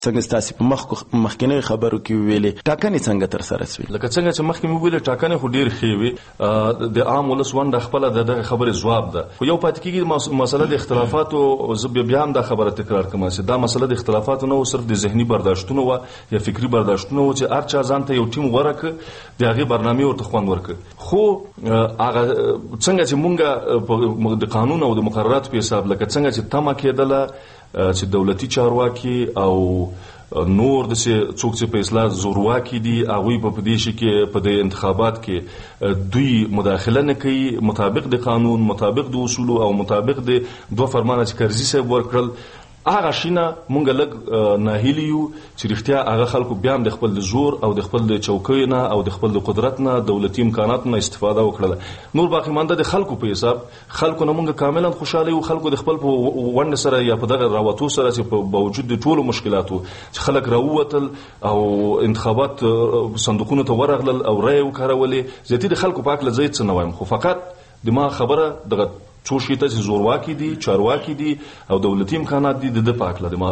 څنګه ستاسو په مخکینی خبرو کې ویلې ټاکنې څنګه تر سره شوې؟ لکه څنګه چې مخکې مې ویل ټاکنې خو ډېر ښې وي، د عام ولس ونډه خپله د دغه خبرې ځواب ده. خو یو پاتې کېږي مسله د اختلافاتو. زه بیا هم دا خبره تکرار کوم چې دا مسله د اختلافاتو نه و، صرف د ذهني برداشتونو وه یا فکري برداشتونو وو چې هر چا ځان ته یو ټیم غوره کړه، د هغې برنامې ورته خوند ورکړه. خو هغه څنګه چې مونږ د قانون او د مقرراتو په حساب لکه څنګه چې تمه کېدله چې دولتي چارواکي او نور د څوک چې په اصلاح زورواکي دي هغوی په دې شي کې په د انتخابات کې دوی مداخله نه کوي مطابق د قانون، مطابق د اصولو او مطابق د دوه فرمانه چې کرزي صاحب ورکړل. هغه شینه مونږ لږ ناهیلي یو چې رښتیا هغه خلکو بیا هم د خپل د زور او د خپل د چوکیو نه او د خپل د قدرت نه دولتي امکاناتو نه استفاده وکړله. نور باقي مانده د خلکو په حساب خلکو نه مونږ کاملا خوشاله یو. خلکو د خپل په ونډه سره یا په دغه راوتو سره چې په باوجود د ټولو مشکلاتو چې خلک راووتل او انتخابات صندوقونو ته ورغلل او رایې وکارولې، زیاتي د خلکو په هکله زه څه نه وایم، خو فقط د ما خبره دغه څو شي ته چې زورواکي دي، چارواکي دي او دولتي امکانات دي د پاکله د ما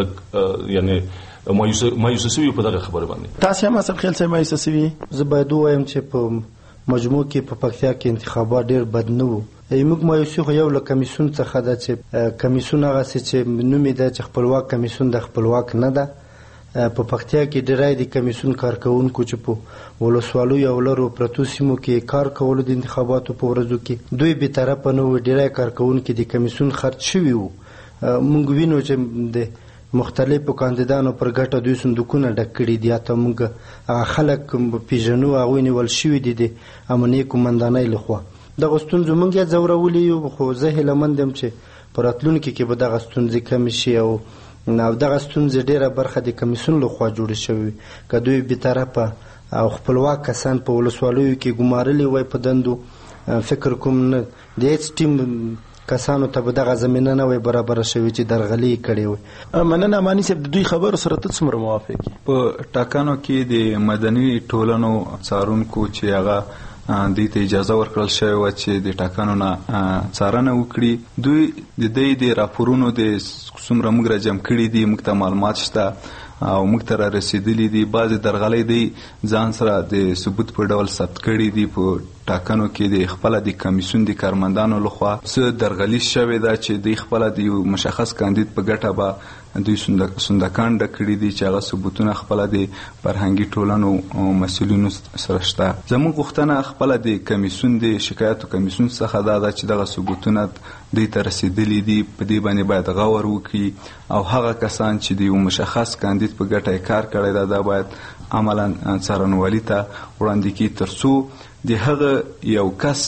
یعنی مایوسه سوي په دغه خبره باندې. تاسو هم اصل خیال سره مایوسه سوي؟ زه باید ووایم چې په مجموع کې په پکتیا کې انتخابات ډېر بد نه وو. موږ مایوسي خو یو له کمیسیون څخه ده چې کمیسیون هغسې چې نوم یې ده چې خپلواک کمیسیون د خپلواک نه ده. په پکتیا کې ډېری د کمیسیون کارکوونکو چې په ولسوالیو او لرو پرتو سیمو کې کار کولو د انتخاباتو په ورځو کې دوی بې طرفه نه وو. ډېری کارکوونکي د کمیسیون خرڅ شوي وو. موږ وینو چې د مختلفو کاندیدانو پر ګټه دوی صندوقونه ډک کړي دي. حتی موږ هغه خلک پیژنو، هغوی نیول شوي دي د امنیې قومندانۍ لخوا. دغه ستونزو موږ یې ځورولي یو، خو زه هیلهمند یم چې په راتلونکي کې به دغه ستونزې کمې شي او دغه ستونزې ډېره برخه د کمیسیون لخوا جوړې شوې. که دوی بېطرفه او خپلواک کسان په ولسوالیو کې ګمارلي وای په دندو، فکر کوم نه د هېڅ ټیم کسانو ته به دغه زمینه نه وای برابره شوې چې درغلي یې کړې وای. مننه اماني صاحب، د دوی خبرو سره ته څومره موافق یې؟ په ټاکنو کې د مدني ټولنو څارونکو چې هغه دوی ته اجازه ورکړل شوې وه چې د ټاکنو نه څارنه وکړي، دوی د دوی د راپورونو د څومره موږ راجمع کړي دي موږ ته معلومات شته او موږ ته را رسېدلي دي. بعضې درغلۍ دی ځان سره د ثبوت په ډول ثبت کړي دي. په ټاکنو کې د خپله د کمیسیون د کارمندانو لخوا څه درغلي شوې ده چې دوی خپله د یو مشخص کاندید په ګټه به دوی صندوقان ډک کړي دي چې هغه ثبوتونه خپله د فرهنګي ټولنو مسؤلینو سره شته. زموږ غوښتنه خپله د کمیسیون د شکایاتو کمیسیون څخه دا ده چې دغه ثبوتونه دوی ته رسېدلي دي، په دې باندې باید غور وکړي او هغه کسان چې د یو مشخص کاندید په ګټه یې کار کړی ده دا باید عملا څارنوالي ته وړاندې کړي، تر څو د هغه یو کس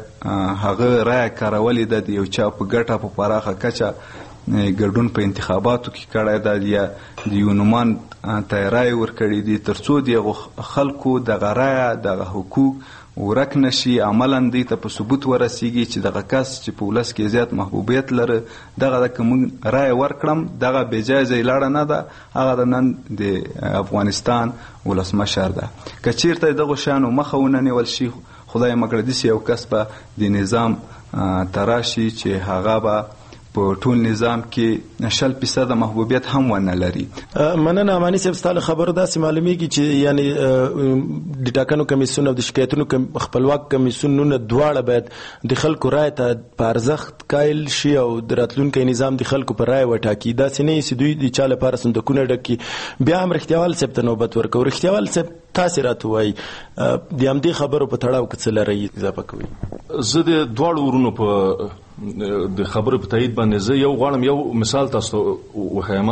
چې هغه رایه کارولې ده د یو چا په ګټه په پراخه کچه ګډون په انتخاباتو کې کړی ده یا د یو نومان ته یې رایې ورکړي دي، تر څو د هغو خلکو دغه رایه دغه حقوق ورک نشي، عملا دوی ته په ثبوت ورسیږي چې دغه کس چې په ولس کې زیات محبوبیت لري دغه که موږ رایه ورکړم دغه بېجایزه لاړه نه ده، هغه د نن د افغانستان ولسمشر ده. که چیرته دغو شیانو مخه ونه نیول شي، خدای مکړه داسې یو کس به د نظام ته راشي چې هغه به په ټول نظام کې 100% محبوبیت هم ونه لري. مننه اماني صاحب، ستا له خبرو داسې معلومیږي چې یعنی د ټاکنو کمیسیون او د شکایتونو خپلواک کمیسیونونه دواړه باید د خلکو رایې ته په ارزښت قایل شي او د راتلونکي نظام د خلکو په رایې وټاکي. داسې نه چې دوی د چا لپاره صندوقونه ډک کړي. بیا هم رښتیاوال صاحب ته نوبت ورکوو. رښتیاوال صاحب، تاسې راته وایي د همدې خبرو په تړاو کې څه لرئ اضافه کوئ؟ زه د دواړو ورونو په د خبرو په تایید باندې زه یو غواړم یو مثال تاسو وښیم.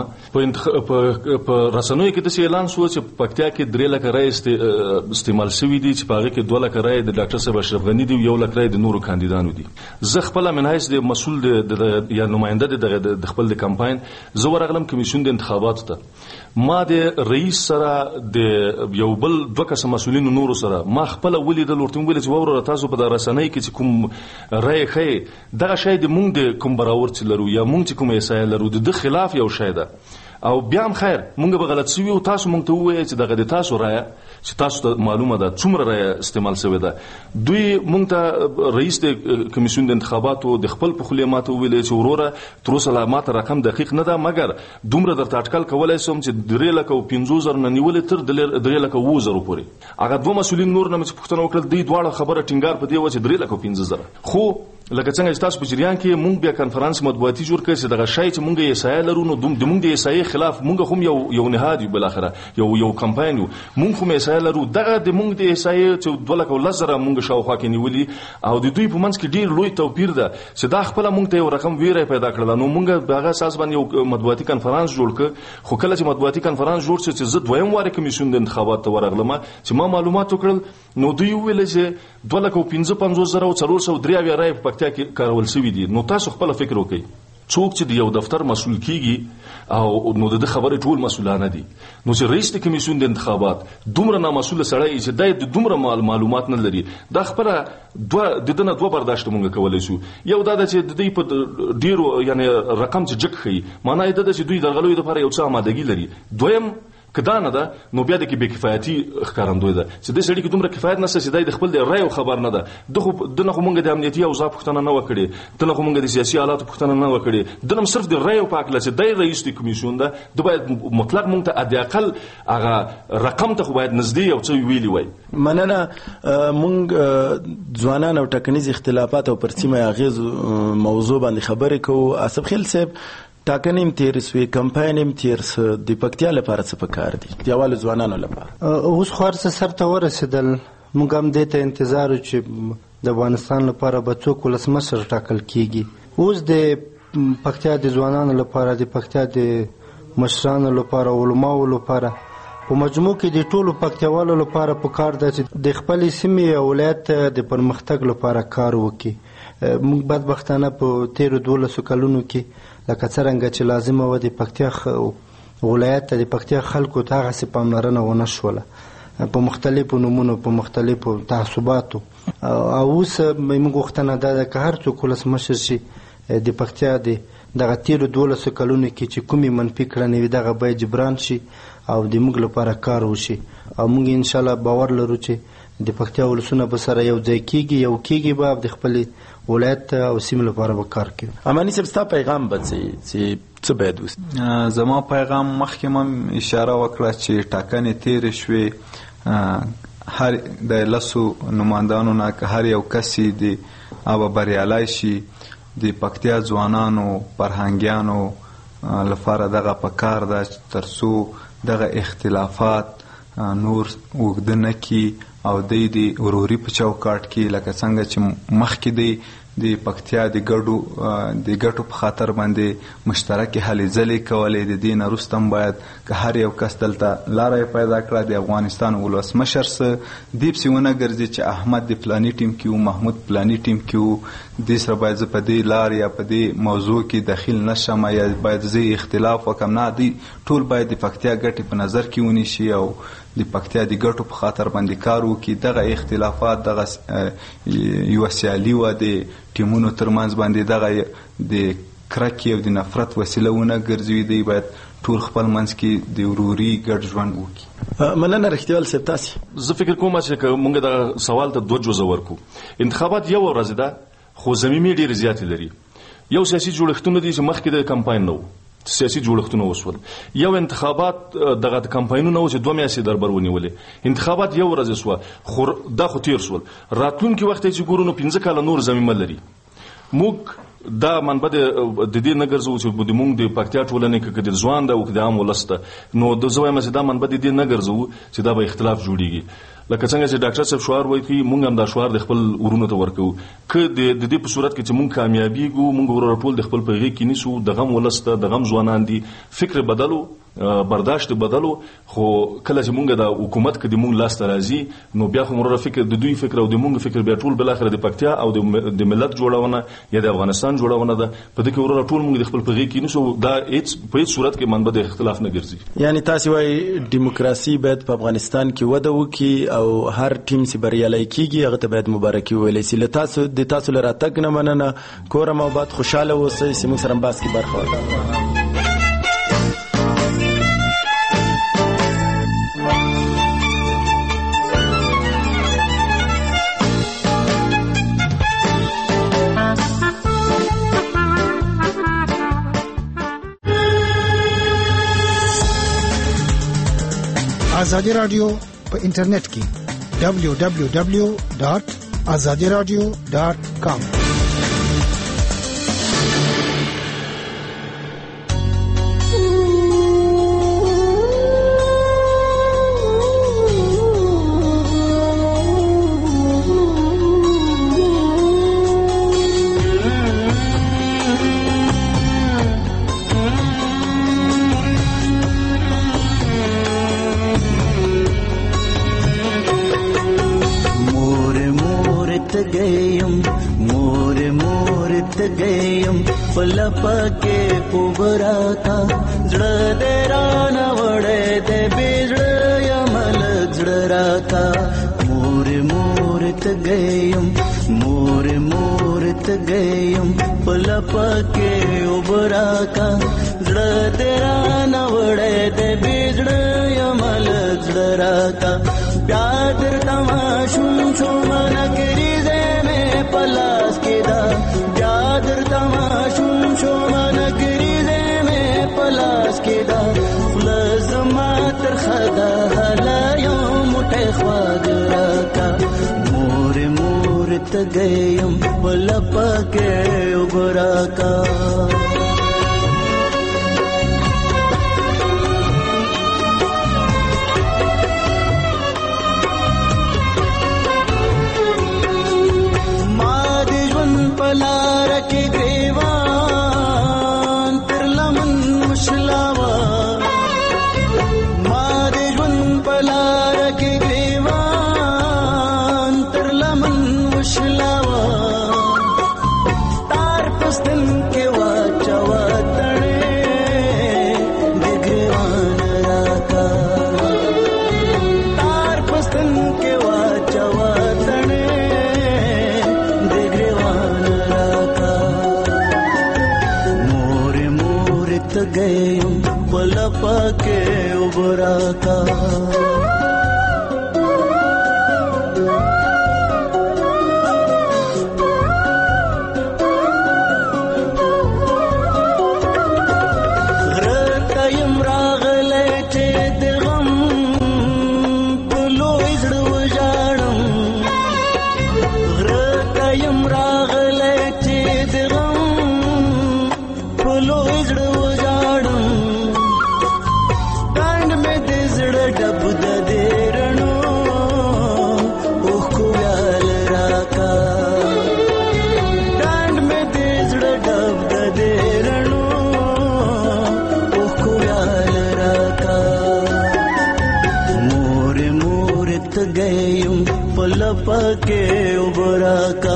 په رسنیو کې داسې اعلان شو چې په پکتیا کې 3 لکه رایې استعمال شوي دي چې په هغې کې 2 لکه رایې د ډاکټر صاحب اشرف غني دي او 1 لک رایې د نورو کاندیدانو دي. زه خپله من حیث د مسؤل یا نماینده د خپل د کمپاین زه ورغلم کمیسیون د انتخاباتو ته. ما د رئیس سره د یو بل 2 کسه مسؤلینو نورو سره ما خپله ولیدل، ورته ویل چې وروره تاسو په د رسنۍ کې چې کوم رایې ښیې دغه شی د مونږ د کوم براورت لرو یا مونږ چې کوم ایسایه لرو د خلاف یو شی ده. او بیا هم خیر مونږ به غلط شوي او تاسو مونږ ته ووایئ چې دغه د تاسو رایه چې تاسو ته معلومه ده څومره رایه استعمال شوې ده. دوی مونږ ته رئیس د کمیسیون د انتخاباتو د خپل په خولې ماته وویل چې وروره تر اوسه لا ماته رقم دقیق نه ده مګر دومره درته اټکل کولی شم چې 3,50,000 نه نیولې تر 3,20,000 پورې. هغه دوه مسؤلین نور نه مې پوښتنه وکړل دوی دواړه خبره ټینګار په دې وه چې 3,50,000 خو لکه څنګه چې تاسو په جریان کې مونږ بیا کنفرانس مطبوعاتي جوړ کړی چې دغه شی چې مونږ یې سایه لرو نو د مونږ د سایه خلاف مونږ هم یو نهاد یو بالاخره یو کمپاین یو مونږ هم سایه لرو دغه د مونږ د سایه چې 2,10,000 مونږ شاوخوا کې نیولي او د دوی په منځ کې ډیر لوی توپیر ده چې دا خپل مونږ ته یو رقم ویره پیدا کړل نو مونږ هغه اساس باندې یو مطبوعاتي کنفرانس جوړ کړ. خو کله چې مطبوعاتي کنفرانس جوړ شو چې زه دویم واره کمیسیون د انتخابات ته ورغلم چې ما معلومات وکړل نو دوی ویل چې 2,55,403 رای په پکتیا کې کارول شوي دي. نو تاسو خپل فکر وکړئ څوک چې د یو دفتر مسؤل کیږي او نو د خبرې ټول مسؤلانه دي نو چې رئیس د کمیسیون د انتخابات دومره نامسؤل سړی چې د دومره معلومات نه لري دا خپل دنه دوه برداشت مونږ کولای شو. یو دا چې د دې په ډیرو یعنی رقم چې جګ خي معنی دا چې دوی درغلوي لپاره یو څه آمادګي لري. دویم کدا نه ده نو بیا د کې بې کفایتي ښکارندوی ده چې د سړي کې دومره کفایت نشته چې د خپل د رایو خبر نه ده دنه خو مونږ د امنیتي اوضاع پوښتنه نه وکړي دنه خو مونږ د سیاسي حالاتو پوښتنه نه وکړي دنه صرف د رایو په اړه چې د رئیس د کمیسیون ده د باید مطلق مونږ ته ادي اقل هغه رقم ته خو باید نږدې او څه ویلي وای. مننه. مونږ ځوانان او ټاکنیز اختلافات او پرسیمه اغیز موضوع باندې خبرې کوو. اسف خیل صاحب ټاکنې هم تېرې سوې کمپاین هم تېر سو د پکتیا لپاره څه پکار دي د اولو ځوانانو لپاره؟ اوس خو هر څه سرته ورسېدل موږ هم دې ته انتظار چې د افغانستان لپاره به څوک ولسمشر ټاکل کیږي. اوس د پکتیا د ځوانانو لپاره د پکتیا د مشرانو لپاره علماو لپاره په مجموع کې د ټولو پکتیاوالو لپاره پکار ده چې د خپلې سیمې او ولایت د پرمختګ لپاره کار وکړي. موږ بدبختانه په تیرو 12 کلونو کې لکه څرنګه چې لازمه وه د پکتیا ولایت ته د پکتیا خلکو ته هغسې پاملرنه ونه شوله په مختلفو نومونو په مختلفو تعصباتو. او اوس موږ غوښتنه دا ده که هر څوک ولسمشر شي د پکتیا دغه تیرو 12 کلونو کې چې کومې منفي کړنې وي دغه باید جبران شي او د موږ لپاره کار وشي او موږ انشاءالله باور لرو چې د پکتیا ولسونه به سره یو ځای کېږي به د خپلې ولایت او سیمې لپاره به کار کوي. اماني صاحب ستا پیغام به څه باید وي؟ زما پیغام مخکې هم اشاره وکړه چې ټاکنې تېرې شوې هر د 10 نمایندانو نه که هر یو کس د هغه بریالی شي د پکتیا ځوانانو فرهنګیانو لپاره دغه پکار ده تر څو دغه اختلافات نور اوږده نه کړي او د وروري په چوکاټ کې لکه څنګه چې مخکې د پکتیا د ګټو په خاطر باندې مشترکې هلې ځلې کولې د دې نه وروسته هم باید که هر یو کس دلته لاره یې پیدا کړه د افغانستان ولسمشر څه دې پسې ونه ګرځي چې احمد د فلاني ټیم کې و محمود فلاني ټیم کې و دې سره باید زه په دې لار یا په دې موضوع کې دخیل نشم یا باید زه اختلاف وکړم. نه دی ټول باید د پکتیا ګټې په نظر کې ونیسي او د پکتیا د ګټو په خاطر باندې کار وکړي. دغه اختلافات دغه یوه سیالي وه د ټیمونو ترمنځ باندې دغه د کرکې او د نفرت وسیله ونه ګرځوي. دی باید ټول خپل منځ کې د وروري ګډ ژوند وکړي. مننه رښتیوال صاحب تاسې زه فکر کوم چې موږ د سوال ته 2 جزء ورکو. انتخابات یو ورځ ده خو زمینې ډېرې زیاتې لري. یو سیاسي جوړښتونه دي چې مخکې د کمپاین نه و سیاسي جوړښتونه وشول. یو انتخابات دغه کمپاینونه و چې 2 میاشتې دربر ونیولې. انتخابات یو ورځ شوه خو دا خو تیر شول. راتلونکي وخت چې ګورو نو 15 کاله نور زمینه لري. موږ دا منبع د دې نه ګرځو چې موږ د پکتیا ټولنې کې د ځوان ده او د عام ولس ده نو د زه وایم چې دا منبع د دې نه ګرځو چې دا به اختلاف جوړیږي. لکه څنګه چې ډاکټر صاحب شعار وایي موږ هم دا شعار د خپل ورونو ته ورکو که د دې په صورت کې چې موږ کامیابیږو موږ ورور ټول د خپل پیغې کې نیسو د غم ولس ته د غم ځوانان دي فکر بدلو برداشت بدلو. خو کله چې مونږ د حکومت کې د مونږ لاس ته راځي نو بیا خو موږ فکر د دوی فکر او د مونږ فکر بیا ټول بل اخر د پکتیا او د ملت جوړونه یا د افغانستان جوړونه ده په دې کې ورور ټول مونږ د خپل پیغې کې نیسو دا په هیڅ صورت کې منبع د اختلاف نه ګرځي. یعنی تاسو وايي دیموکراسي باید په افغانستان کې وده وکړي او هر ټیم چې بریالي کیږي هغه ته باید مبارکي وویل شي. تاسو له راتګ نه مننه کورم او باد خوشاله اوسئ چې موږ سره بحث کې برخه واخلو. ازادي رادیو په انټرنیټ کې www.azadiradio.com पके पुबराता जड़ देरा न वड़े दे बिजड़ यमल जड़राता मोरे मोरत गयम पल पके उबराता जड़ देरा न वड़े दे बिजड़ यमल जड़राता प्यादर तमाशुम शुमन गिरी दे में पलास किदा प्यादर तमाशुम شومان گریزه میں پلاس کدا خلص ماتر خدا حلا یوم تخواد راکا مور تگیم بلپا کے ابراکا مادجون پلار کی पके उबराता غرتیم راغله چې د غم بلو زړه وژاړم غرتیم راغله چې د غم بلو زړه डब दे रणो ओह को व्याल राका डांड में देजड़ डब दे रणो ओह को व्याल राका मोरे त गयम पल पके उबराका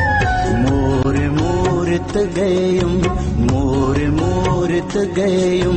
गयम मोर गयम